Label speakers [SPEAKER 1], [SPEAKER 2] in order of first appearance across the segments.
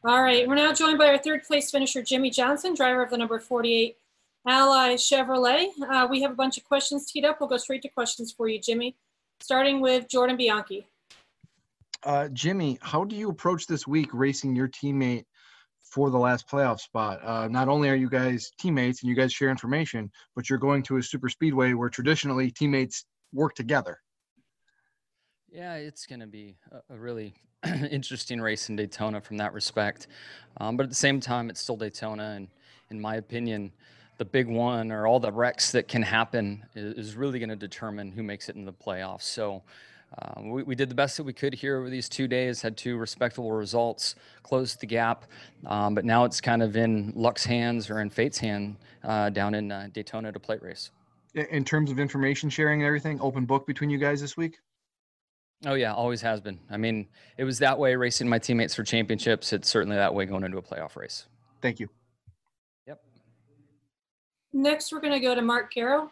[SPEAKER 1] All right, we're now joined by our third place finisher, Jimmie Johnson, driver of the number 48 Ally Chevrolet. We have a bunch of questions teed up. We'll go straight to questions for you, Jimmie, starting with Jordan Bianchi.
[SPEAKER 2] Jimmie, how do you approach this week racing your teammate for the last playoff spot? Not only are you guys teammates and you guys share information, but you're going to a super speedway where traditionally teammates work together.
[SPEAKER 3] Yeah, it's going to be a really interesting race in Daytona from that respect. But at the same time, it's still Daytona. And in my opinion, the big one or all the wrecks that can happen is really going to determine who makes it in the playoffs. So we did the best that we could here over these 2 days, had two respectable results, closed the gap. But now it's kind of in luck's hands or in fate's hand down in Daytona to plate race.
[SPEAKER 2] In terms of information sharing and everything, open book between you guys this week?
[SPEAKER 3] Oh, yeah, always has been. I mean, it was that way racing my teammates for championships. It's certainly that way going into a playoff race.
[SPEAKER 2] Thank you.
[SPEAKER 3] Yep.
[SPEAKER 1] Next, we're going to go to Mark Garrow.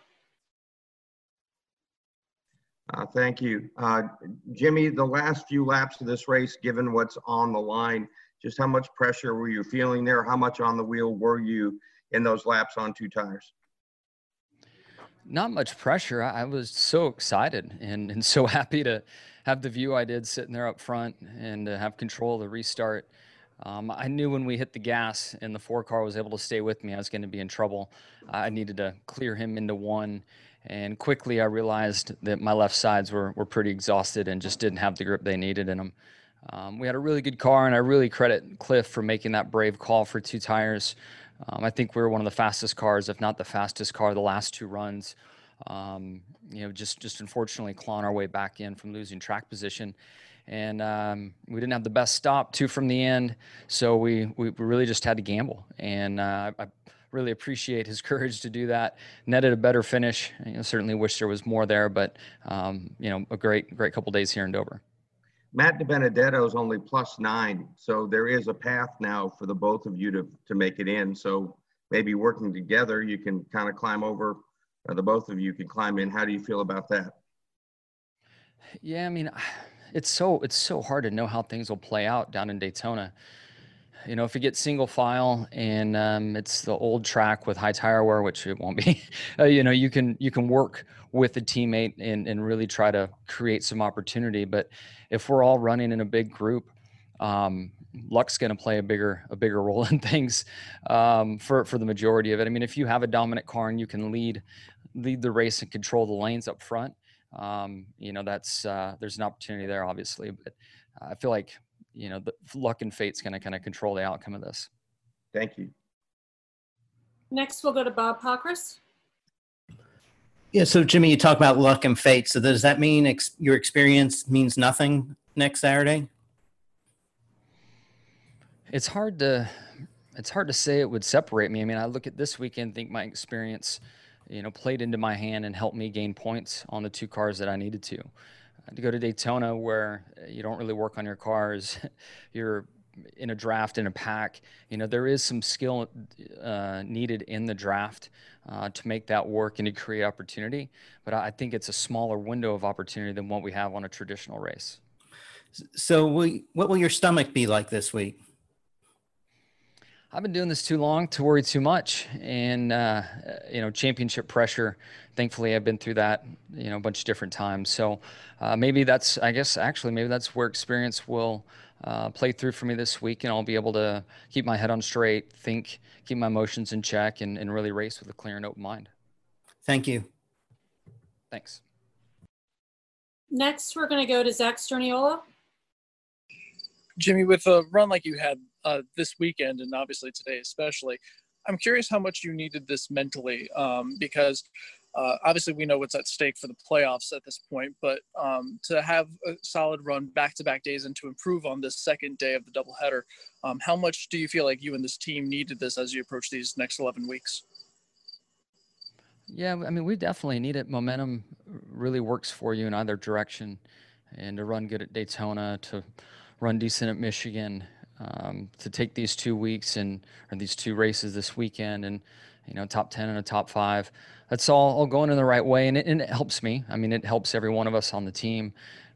[SPEAKER 4] Thank you. Jimmie, the last few laps of this race, given what's on the line, just how much pressure were you feeling there? How much on the wheel were you in those laps on two tires?
[SPEAKER 3] Not much pressure. I was so excited and so happy to have the view I did sitting there up front and to have control of the restart. I knew when we hit the gas and the 4-car was able to stay with me, I was going to be in trouble. I needed to clear him into one. And quickly I realized that my left sides were pretty exhausted and just didn't have the grip they needed in them. We had a really good car, and I really credit Cliff for making that brave call for two tires. I think we were one of the fastest cars, if not the fastest car, the last two runs. Just unfortunately clawing our way back in from losing track position. And we didn't have the best stop, two from the end, so we really just had to gamble. And I really appreciate his courage to do that. Netted a better finish. Certainly wish there was more there, but a great couple days here in Dover.
[SPEAKER 4] Matt DiBenedetto is only +9, so there is a path now for the both of you to make it in. So maybe working together, you can kind of climb over, the both of you can climb in. How do you feel about that?
[SPEAKER 3] Yeah, I mean, it's so hard to know how things will play out down in Daytona. If you get single file and it's the old track with high tire wear, which it won't be, you can work with a teammate and really try to create some opportunity. But if we're all running in a big group, luck's going to play a bigger role in things for the majority of it. I mean, if you have a dominant car and you can lead the race and control the lanes up front, that's there's an opportunity there, obviously. But I feel like the luck and fate's going to kind of control the outcome of this.
[SPEAKER 4] Thank you.
[SPEAKER 1] Next, we'll go to Bob Pockrass.
[SPEAKER 5] Yeah, so Jimmie, you talk about luck and fate. So does that mean your experience means nothing next Saturday?
[SPEAKER 3] It's hard to say it would separate me. I mean, I look at this weekend, think my experience, played into my hand and helped me gain points on the two cars that I needed to. To go to Daytona where you don't really work on your cars, you're in a draft in a pack, there is some skill needed in the draft to make that work and to create opportunity. But I think it's a smaller window of opportunity than what we have on a traditional race.
[SPEAKER 5] So what will your stomach be like this week?
[SPEAKER 3] I've been doing this too long to worry too much, and championship pressure. Thankfully, I've been through that, a bunch of different times. So maybe that's where experience will play through for me this week, and I'll be able to keep my head on straight, think, keep my emotions in check, and really race with a clear and open mind.
[SPEAKER 5] Thank you.
[SPEAKER 3] Thanks.
[SPEAKER 1] Next, we're going to go to Zach Sterniola.
[SPEAKER 6] Jimmie, with a run like you had this weekend, and obviously today especially, I'm curious how much you needed this mentally, because obviously we know what's at stake for the playoffs at this point, but to have a solid run back-to-back days and to improve on this second day of the doubleheader, how much do you feel like you and this team needed this as you approach these next 11 weeks?
[SPEAKER 3] Yeah, I mean, we definitely need it. Momentum really works for you in either direction, and to run good at Daytona, to run decent at Michigan, to take these 2 weeks or these two races this weekend and, top 10 and a top 5, that's all going in the right way. And it helps me. I mean, it helps every one of us on the team.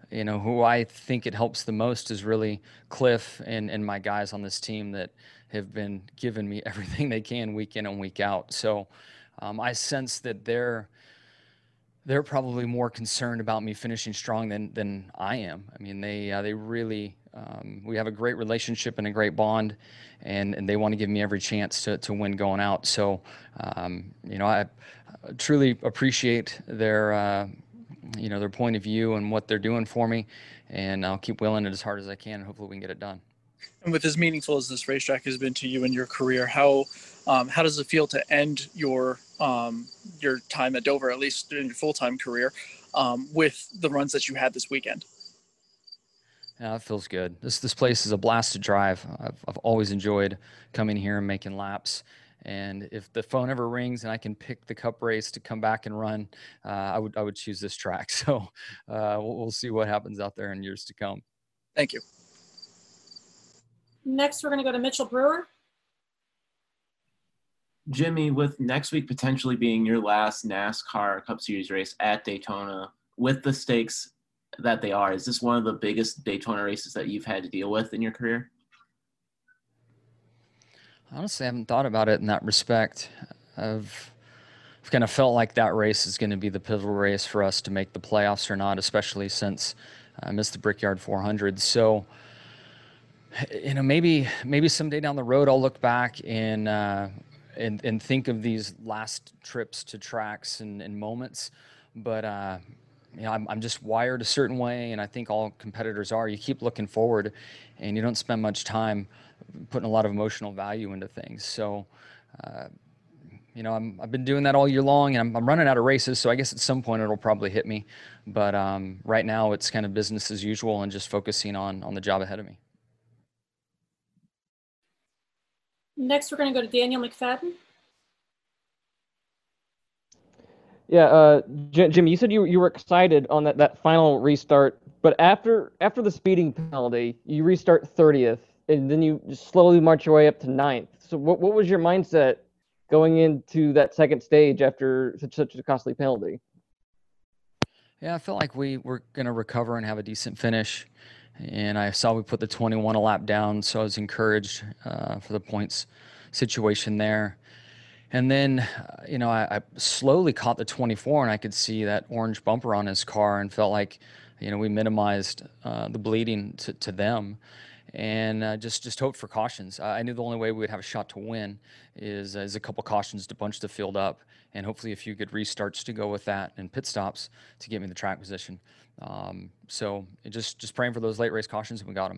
[SPEAKER 3] who I think it helps the most is really Cliff and my guys on this team that have been giving me everything they can week in and week out. So I sense that they're probably more concerned about me finishing strong than I am. I mean, they really we have a great relationship and a great bond, and they want to give me every chance to win going out. So I truly appreciate their their point of view and what they're doing for me, and I'll keep willing it as hard as I can, and hopefully we can get it done.
[SPEAKER 6] And with as meaningful as this racetrack has been to you in your career, how does it feel to end your time at Dover, at least in your full-time career, with the runs that you had this weekend?
[SPEAKER 3] Yeah, it feels good. This place is a blast to drive. I've always enjoyed coming here and making laps. And if the phone ever rings and I can pick the Cup race to come back and run, I would choose this track. So we'll see what happens out there in years to come.
[SPEAKER 6] Thank you.
[SPEAKER 1] Next, we're going to go to Mitchell Brewer.
[SPEAKER 7] Jimmy, with next week potentially being your last NASCAR Cup Series race at Daytona, with the stakes that they are, is this one of the biggest Daytona races that you've had to deal with in your career?
[SPEAKER 3] Honestly, I haven't thought about it in that respect. I've kind of felt like that race is going to be the pivotal race for us to make the playoffs or not, especially since I missed the Brickyard 400. So, maybe someday down the road I'll look back and think of these last trips to tracks and moments. But I'm just wired a certain way, and I think all competitors are. You keep looking forward, and you don't spend much time putting a lot of emotional value into things. So, I've been doing that all year long, and I'm running out of races, so I guess at some point it'll probably hit me. But right now it's kind of business as usual and just focusing on the job ahead of me.
[SPEAKER 1] Next, we're going to go to Daniel McFadden.
[SPEAKER 8] Yeah, Jimmy, you said you were excited on that final restart, but after the speeding penalty, you restart 30th, and then you just slowly march your way up to 9th. So what was your mindset going into that second stage after such a costly penalty?
[SPEAKER 3] Yeah, I felt like we were going to recover and have a decent finish, and I saw we put the 21 a lap down, so I was encouraged for the points situation there. And then, I slowly caught the 24, and I could see that orange bumper on his car and felt like, we minimized the bleeding to them, and just hoped for cautions. I knew the only way we would have a shot to win is a couple cautions to bunch the field up, and hopefully a few good restarts to go with that and pit stops to get me the track position. So just praying for those late race cautions, and we got them.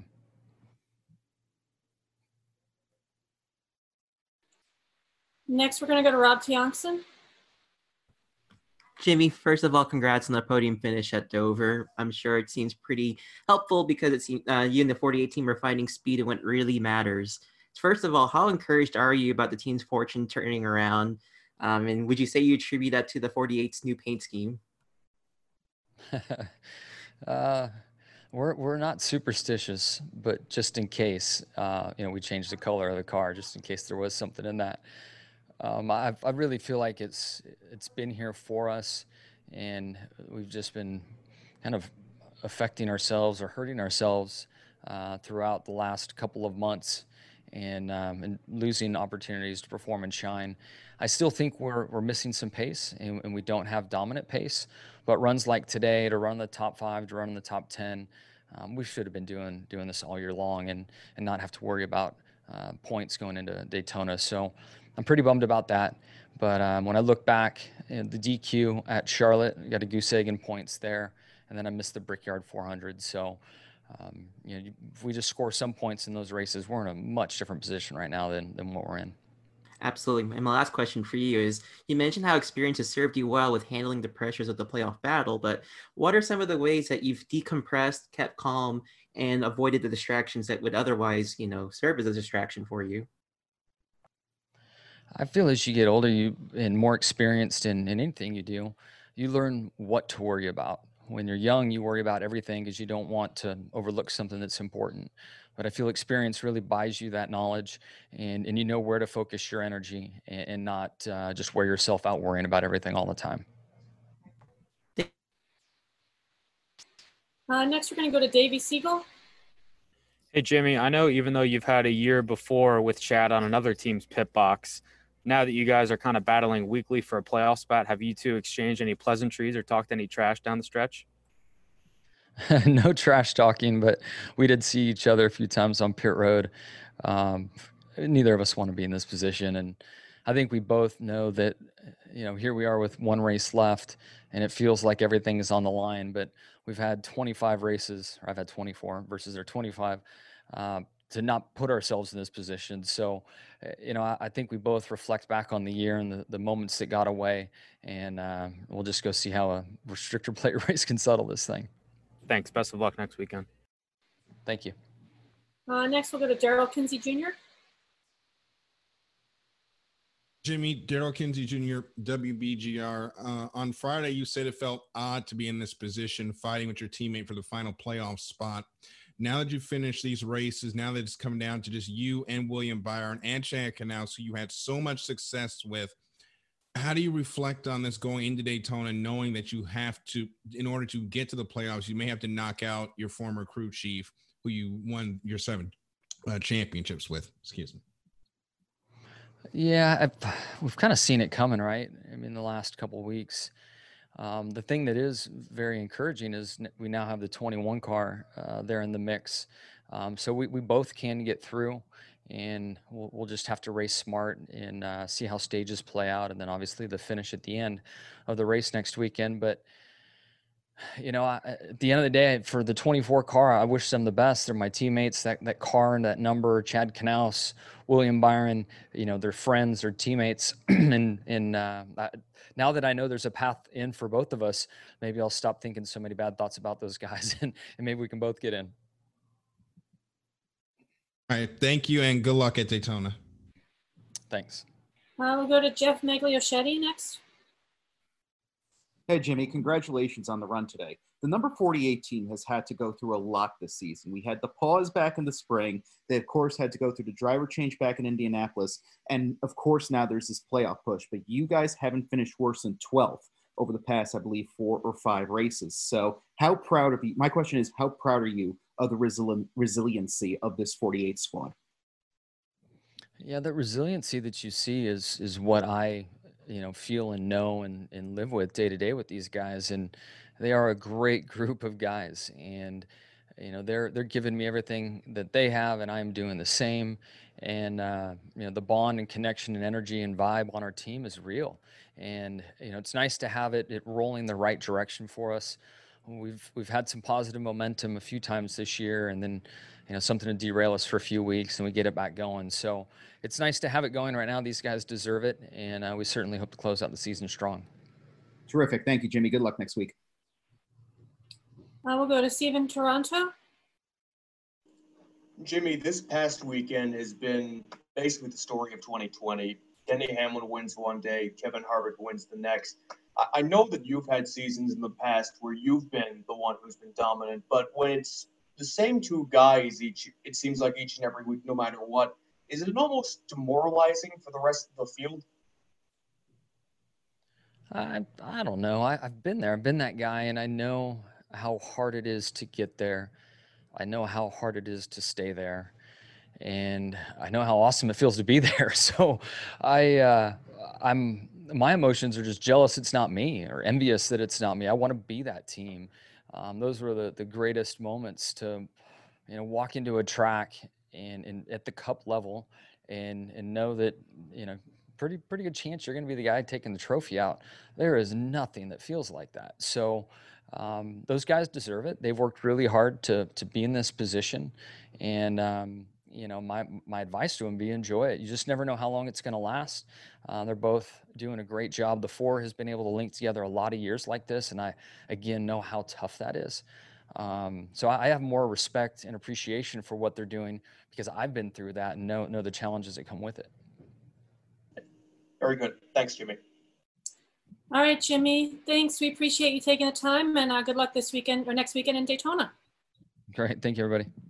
[SPEAKER 1] Next, we're going to go to Rob Tiongson.
[SPEAKER 9] Jimmy, first of all, congrats on the podium finish at Dover. I'm sure it seems pretty helpful because it seems you and the 48 team are finding speed in what really matters. First of all, how encouraged are you about the team's fortune turning around? And would you say you attribute that to the 48's new paint scheme?
[SPEAKER 3] We're not superstitious, but just in case, we changed the color of the car just in case there was something in that. I really feel like it's been here for us, and we've just been kind of affecting ourselves or hurting ourselves throughout the last couple of months, and losing opportunities to perform and shine. I still think we're missing some pace, and we don't have dominant pace. But runs like today, to run the top 5, to run in the top 10, we should have been doing this all year long, and not have to worry about points going into Daytona. So I'm pretty bummed about that. But when I look back at the DQ at Charlotte, I got a goose egg in points there, and then I missed the Brickyard 400. So, if we just score some points in those races, we're in a much different position right now than what we're in.
[SPEAKER 9] Absolutely. And my last question for you is, you mentioned how experience has served you well with handling the pressures of the playoff battle, but what are some of the ways that you've decompressed, kept calm, and avoided the distractions that would otherwise, serve as a distraction for you?
[SPEAKER 3] I feel as you get older and more experienced in anything you do, you learn what to worry about. When you're young, you worry about everything because you don't want to overlook something that's important. But I feel experience really buys you that knowledge, and you know where to focus your energy, and not just wear yourself out worrying about everything all the time.
[SPEAKER 1] Next, we're going to go to Davey Siegel.
[SPEAKER 10] Hey, Jimmy, I know even though you've had a year before with Chad on another team's pit box, now that you guys are kind of battling weekly for a playoff spot, have you two exchanged any pleasantries or talked any trash down the stretch?
[SPEAKER 3] No trash talking, but we did see each other a few times on pit road. Neither of us want to be in this position. And I think we both know that, here we are with one race left and it feels like everything is on the line, but we've had 25 races, or I've had 24 versus their 25, to not put ourselves in this position. So, I think we both reflect back on the year and the moments that got away, and we'll just go see how a restrictor plate race can settle this thing.
[SPEAKER 10] Thanks. Best of luck next weekend.
[SPEAKER 3] Thank you.
[SPEAKER 1] Next, we'll go to Daryl Kinsey Jr.
[SPEAKER 11] Jimmy, Daryl Kinsey Jr., WBGR. On Friday, you said it felt odd to be in this position, fighting with your teammate for the final playoff spot. Now that you've finished these races, now that it's come down to just you and William Byron and Chad Knaus, who you had so much success with, how do you reflect on this going into Daytona, knowing that you have to, in order to get to the playoffs, you may have to knock out your former crew chief, who you won your 7 championships with? Excuse me.
[SPEAKER 3] Yeah, we've kind of seen it coming, right? I mean, the last couple of weeks. The thing that is very encouraging is we now have the 21 car there in the mix. So we both can get through, and we'll just have to race smart and see how stages play out, and then obviously the finish at the end of the race next weekend. But at the end of the day, for the 24 car, I wish them the best. They're my teammates. That car and that number, Chad Knaus, William Byron, they're friends, they're teammates. and now that I know there's a path in for both of us, maybe I'll stop thinking so many bad thoughts about those guys, and maybe we can both get in.
[SPEAKER 11] All right. Thank you, and good luck at Daytona.
[SPEAKER 3] Thanks.
[SPEAKER 1] We'll go to Jeff Magliochetti next.
[SPEAKER 12] Hey, Jimmy, congratulations on the run today. The number 48 team has had to go through a lot this season. We had the pause back in the spring. They, of course, had to go through the driver change back in Indianapolis. And, of course, now there's this playoff push. But you guys haven't finished worse than 12th over the past, I believe, 4 or 5 races. So how proud of you? My question is, how proud are you of the resiliency of this 48 squad?
[SPEAKER 3] Yeah, the resiliency that you see is what I feel and know and live with day to day with these guys. And they are a great group of guys, and they're giving me everything that they have, and I'm doing the same. And the bond and connection and energy and vibe on our team is real. And it's nice to have it rolling the right direction for us. We've had some positive momentum a few times this year, and then something to derail us for a few weeks, and we get it back going. So it's nice to have it going right now. These guys deserve it, and we certainly hope to close out the season strong.
[SPEAKER 12] Terrific. Thank you, Jimmy. Good luck next week.
[SPEAKER 1] We'll go to Steven Toronto.
[SPEAKER 13] Jimmy, this past weekend has been basically the story of 2020. Denny Hamlin wins one day, Kevin Harvick wins the next. I know that you've had seasons in the past where you've been the one who's been dominant, but when it's the same 2 guys it seems like each and every week, no matter what, is it almost demoralizing for the rest of the field?
[SPEAKER 3] I don't know. I've been there. I've been that guy, and I know how hard it is to get there. I know how hard it is to stay there, and I know how awesome it feels to be there. So my emotions are just jealous it's not me, or envious that it's not me. I want to be that team. Those were the greatest moments to, walk into a track and at the Cup level and know that, pretty good chance you're going to be the guy taking the trophy out. There is nothing that feels like that. So those guys deserve it. They've worked really hard to be in this position, and my advice to them be enjoy it. You just never know how long it's going to last. They're both doing a great job. The 4 has been able to link together a lot of years like this, and I again know how tough that is. So I have more respect and appreciation for what they're doing because I've been through that and know the challenges that come with it.
[SPEAKER 13] Very good. Thanks, Jimmy.
[SPEAKER 1] All right, Jimmy. Thanks. We appreciate you taking the time, and good luck this weekend or next weekend in Daytona.
[SPEAKER 3] Great. Thank you, everybody.